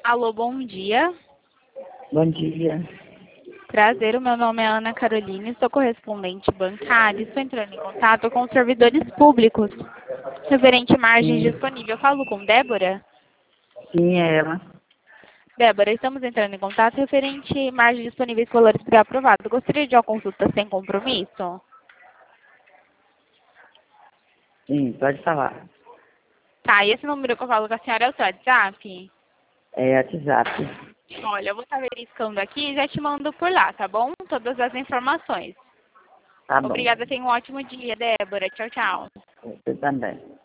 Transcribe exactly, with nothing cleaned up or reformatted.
Alô, bom dia. Bom dia. Prazer, o meu nome é Ana Caroline, sou correspondente bancária e estou entrando em contato com os servidores públicos referente margem Sim, disponível. Eu falo com Débora? sim, é ela. Débora, estamos entrando em contato referente margens disponíveis para valores pré-aprovados. Gostaria de uma consulta sem compromisso? Sim, pode falar. Tá, e esse número que eu falo com a senhora é o seu WhatsApp? É WhatsApp. Olha, eu vou estar verificando aqui e já te mando por lá, tá bom? Todas as informações. Tá bom. Obrigada, tenha um ótimo dia, Débora. Tchau, tchau. Você também.